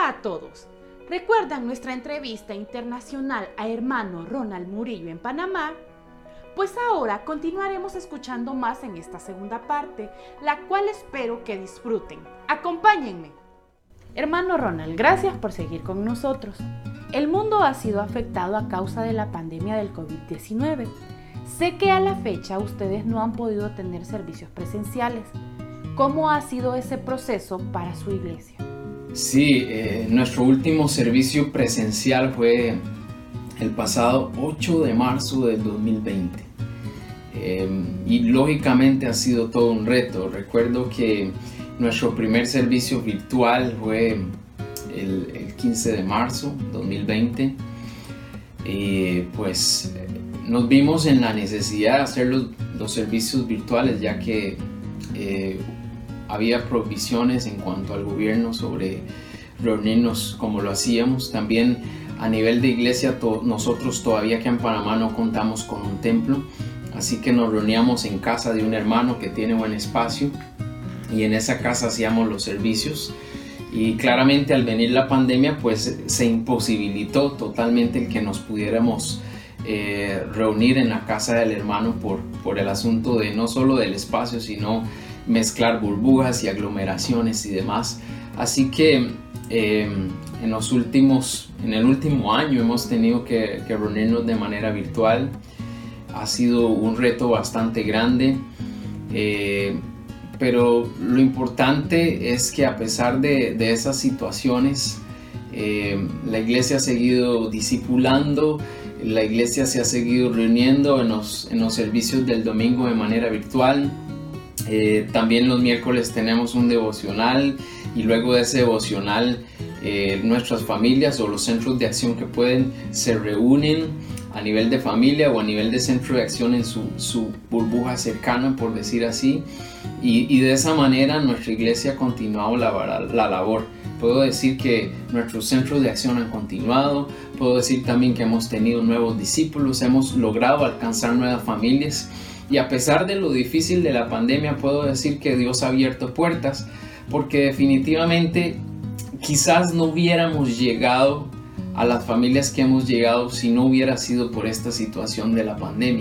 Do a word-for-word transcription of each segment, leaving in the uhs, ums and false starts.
Hola a todos. ¿Recuerdan nuestra entrevista internacional a hermano Ronald Murillo en Panamá? Pues ahora continuaremos escuchando más en esta segunda parte, la cual espero que disfruten. Acompáñenme. Hermano Ronald, gracias por seguir con nosotros. El mundo ha sido afectado a causa de la pandemia del COVID diecinueve. Sé que a la fecha ustedes no han podido tener servicios presenciales. ¿Cómo ha sido ese proceso para su iglesia? Sí, eh, nuestro último servicio presencial fue el pasado ocho de marzo del dos mil veinte. Eh, y lógicamente ha sido todo un reto. Recuerdo que nuestro primer servicio virtual fue el, el quince de marzo del dos mil veinte. Y pues nos vimos en la necesidad de hacer los, los servicios virtuales, ya que eh, había provisiones en cuanto al gobierno sobre reunirnos como lo hacíamos. También a nivel de iglesia, to- nosotros todavía que en Panamá no contamos con un templo, así que nos reuníamos en casa de un hermano que tiene buen espacio y en esa casa hacíamos los servicios. Y claramente al venir la pandemia pues se imposibilitó totalmente el que nos pudiéramos eh, reunir en la casa del hermano por, por el asunto de no solo del espacio, sino mezclar burbujas y aglomeraciones y demás. Así que eh, en los últimos, en el último año hemos tenido que, que reunirnos de manera virtual. Ha sido un reto bastante grande, eh, pero lo importante es que a pesar de, de esas situaciones, eh, la iglesia ha seguido discipulando, la iglesia se ha seguido reuniendo en los, en los servicios del domingo de manera virtual. Eh, también los miércoles tenemos un devocional y luego de ese devocional eh, nuestras familias o los centros de acción que pueden se reúnen a nivel de familia o a nivel de centro de acción en su, su burbuja cercana, por decir así, y, y de esa manera nuestra iglesia ha continuado la, la labor. Puedo decir que nuestros centros de acción han continuado, puedo decir también que hemos tenido nuevos discípulos, hemos logrado alcanzar nuevas familias. Y a pesar de lo difícil de la pandemia, puedo decir que Dios ha abierto puertas, porque definitivamente quizás no hubiéramos llegado a las familias que hemos llegado si no hubiera sido por esta situación de la pandemia.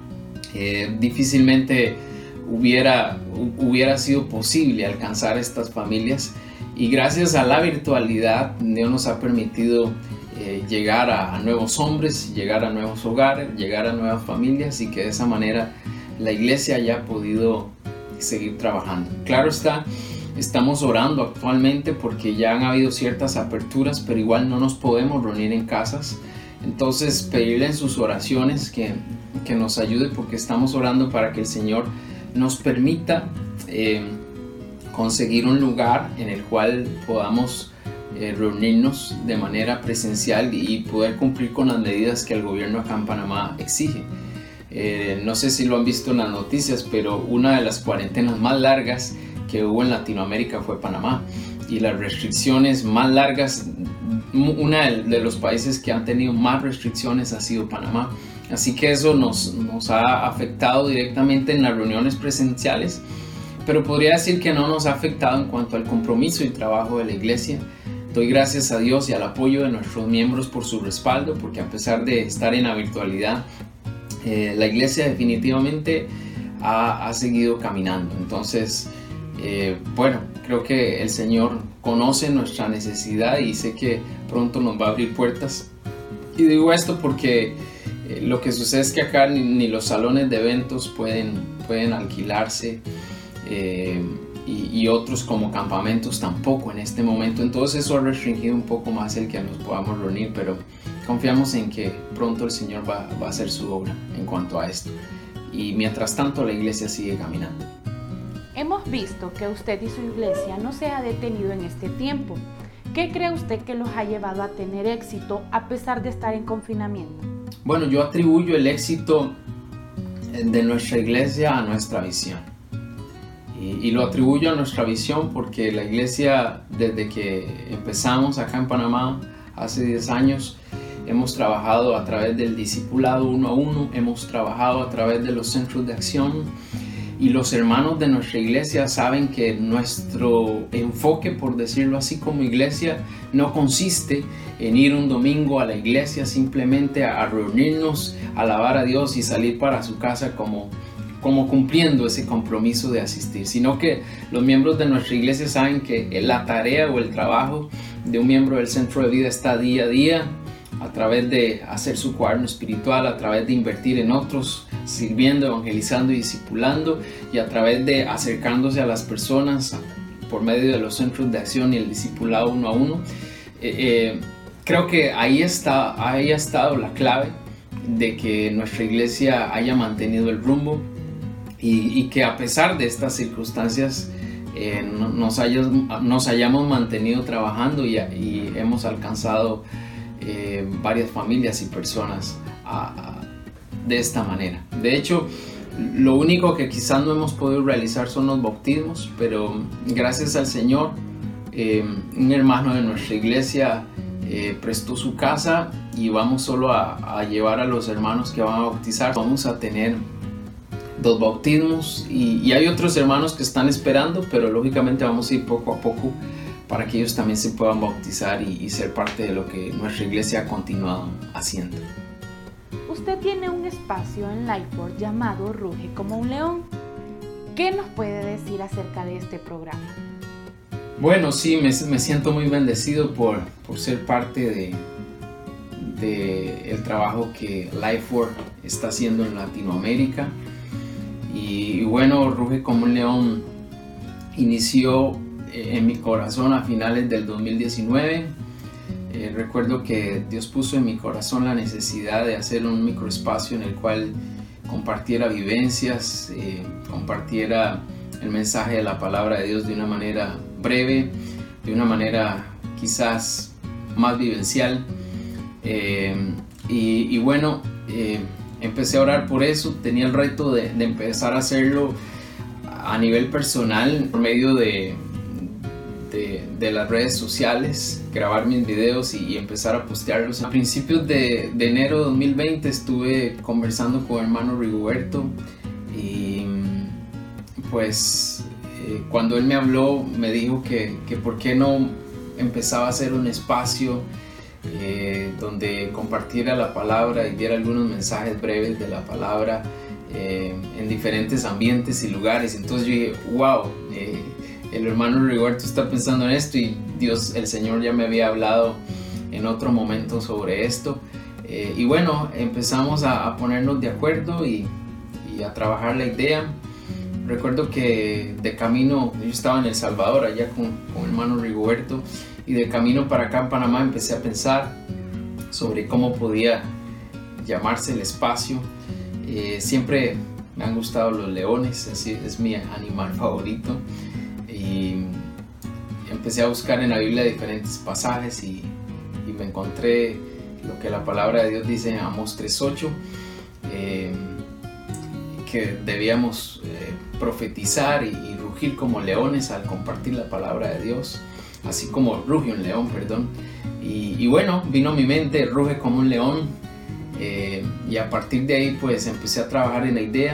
Eh, difícilmente hubiera, hubiera sido posible alcanzar estas familias, y gracias a la virtualidad Dios nos ha permitido eh, llegar a, a nuevos hombres, llegar a nuevos hogares, llegar a nuevas familias, y que de esa manera la iglesia haya podido seguir trabajando. Claro está, estamos orando actualmente porque ya han habido ciertas aperturas, pero igual no nos podemos reunir en casas. Entonces pedirle en sus oraciones que, que nos ayude, porque estamos orando para que el Señor nos permita eh, conseguir un lugar en el cual podamos eh, reunirnos de manera presencial y poder cumplir con las medidas que el gobierno acá en Panamá exige. Eh, no sé si lo han visto en las noticias, pero una de las cuarentenas más largas que hubo en Latinoamérica fue Panamá, y las restricciones más largas, una de los países que han tenido más restricciones ha sido Panamá. Así que eso nos, nos ha afectado directamente en las reuniones presenciales, pero podría decir que no nos ha afectado en cuanto al compromiso y trabajo de la iglesia. Doy gracias a Dios y al apoyo de nuestros miembros por su respaldo, porque a pesar de estar en la virtualidad, eh, la iglesia definitivamente ha, ha seguido caminando. Entonces, eh, bueno, creo que el Señor conoce nuestra necesidad y sé que pronto nos va a abrir puertas. Y digo esto porque eh, lo que sucede es que acá ni, ni los salones de eventos pueden, pueden alquilarse, eh, y, y otros como campamentos tampoco en este momento. Entonces eso ha restringido un poco más el que nos podamos reunir, pero confiamos en que pronto el Señor va, va a hacer su obra en cuanto a esto. Y mientras tanto la iglesia sigue caminando. Hemos visto que usted y su iglesia no se ha detenido en este tiempo. ¿Qué cree usted que los ha llevado a tener éxito a pesar de estar en confinamiento? Bueno, yo atribuyo el éxito de nuestra iglesia a nuestra visión. Y, y lo atribuyo a nuestra visión porque la iglesia, desde que empezamos acá en Panamá hace diez años, hemos trabajado a través del discipulado uno a uno, hemos trabajado a través de los centros de acción, y los hermanos de nuestra iglesia saben que nuestro enfoque, por decirlo así, como iglesia no consiste en ir un domingo a la iglesia simplemente a reunirnos, a alabar a Dios y salir para su casa como, como cumpliendo ese compromiso de asistir, sino que los miembros de nuestra iglesia saben que la tarea o el trabajo de un miembro del Centro de Vida está día a día, a través de hacer su cuaderno espiritual, a través de invertir en otros, sirviendo, evangelizando y discipulando, y a través de acercándose a las personas por medio de los centros de acción y el discipulado uno a uno. Eh, eh, creo que ahí, está, ahí ha estado la clave de que nuestra iglesia haya mantenido el rumbo y, y que a pesar de estas circunstancias eh, nos, haya, nos hayamos mantenido trabajando y, y hemos alcanzado Eh, varias familias y personas a, a, de esta manera. De hecho, lo único que quizás no hemos podido realizar son los bautismos, pero gracias al Señor, eh, un hermano de nuestra iglesia eh, prestó su casa y vamos solo a, a llevar a los hermanos que van a bautizar. Vamos a tener dos bautismos y, y hay otros hermanos que están esperando, pero lógicamente vamos a ir poco a poco para que ellos también se puedan bautizar y, y ser parte de lo que nuestra iglesia ha continuado haciendo. Usted tiene un espacio en Lifeword llamado Ruge como un león. ¿Qué nos puede decir acerca de este programa? Bueno, sí, me, me siento muy bendecido por, por ser parte de, de el trabajo que Lifeword está haciendo en Latinoamérica. Y, y bueno, Ruge como un león inició en mi corazón a finales del dos mil diecinueve. Eh, recuerdo que Dios puso en mi corazón la necesidad de hacer un microespacio en el cual compartiera vivencias, eh, compartiera el mensaje de la palabra de Dios de una manera breve, de una manera quizás más vivencial. Eh, y, y bueno, eh, empecé a orar por eso. Tenía el reto de, de empezar a hacerlo a nivel personal por medio de De, de las redes sociales, grabar mis videos y, y empezar a postearlos. A principios de, de enero de dos mil veinte estuve conversando con el hermano Rigoberto y pues eh, cuando él me habló me dijo que, que por qué no empezaba a hacer un espacio eh, donde compartiera la palabra y diera algunos mensajes breves de la palabra eh, en diferentes ambientes y lugares. Entonces yo dije, wow, eh, el hermano Rigoberto está pensando en esto y Dios, el Señor ya me había hablado en otro momento sobre esto. Eh, y bueno, empezamos a, a ponernos de acuerdo y, y a trabajar la idea. Recuerdo que de camino, yo estaba en El Salvador allá con, con el hermano Rigoberto, y de camino para acá en Panamá empecé a pensar sobre cómo podía llamarse el espacio. Eh, siempre me han gustado los leones, así es mi animal favorito. Y empecé a buscar en la Biblia diferentes pasajes y, y me encontré lo que la palabra de Dios dice en Amós tres ocho, eh, que debíamos eh, profetizar y, y rugir como leones al compartir la palabra de Dios, así como ruge un león, perdón. Y, y bueno, vino a mi mente, ruge como un león, eh, y a partir de ahí pues empecé a trabajar en la idea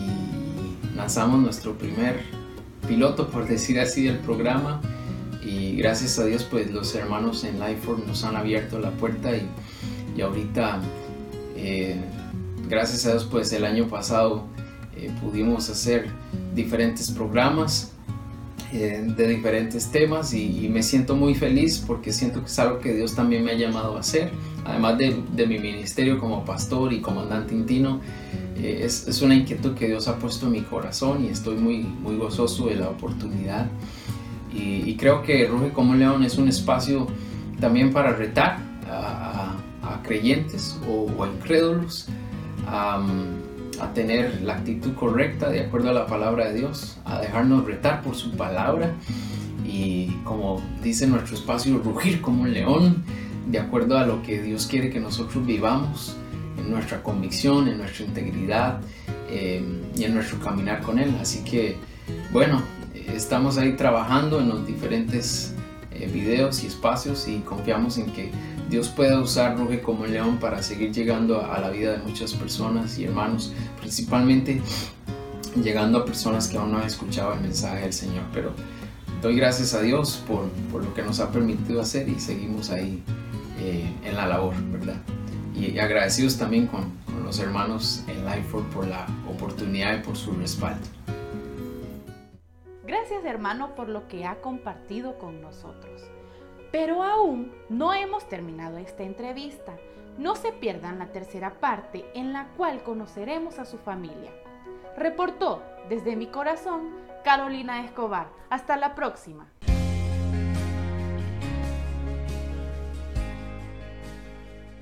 y lanzamos nuestro primer piloto, por decir así, del programa, y gracias a Dios pues los hermanos en Lifeword nos han abierto la puerta y, y ahorita eh, gracias a Dios pues el año pasado eh, pudimos hacer diferentes programas eh, de diferentes temas y, y me siento muy feliz porque siento que es algo que Dios también me ha llamado a hacer, además de, de mi ministerio como pastor y comandante intino. Eh, es, es una inquietud que Dios ha puesto en mi corazón y estoy muy, muy gozoso de la oportunidad. Y, y creo que Ruge como un león es un espacio también para retar a, a, a creyentes o, o incrédulos a, a tener la actitud correcta de acuerdo a la palabra de Dios, a dejarnos retar por su palabra y, como dice nuestro espacio, rugir como un león de acuerdo a lo que Dios quiere que nosotros vivamos, en nuestra convicción, en nuestra integridad eh, y en nuestro caminar con Él. Así que bueno, estamos ahí trabajando en los diferentes eh, videos y espacios y confiamos en que Dios pueda usar Ruge como un león para seguir llegando a, a la vida de muchas personas y hermanos, principalmente llegando a personas que aún no han escuchado el mensaje del Señor. Pero doy gracias a Dios por, por lo que nos ha permitido hacer y seguimos ahí eh, en la labor, ¿verdad? Y, y agradecidos también con, con los hermanos en Lifeford por la oportunidad y por su respaldo. Gracias, hermano, por lo que ha compartido con nosotros. Pero aún no hemos terminado esta entrevista. No se pierdan la tercera parte en la cual conoceremos a su familia. Reportó desde mi corazón Carolina Escobar. Hasta la próxima.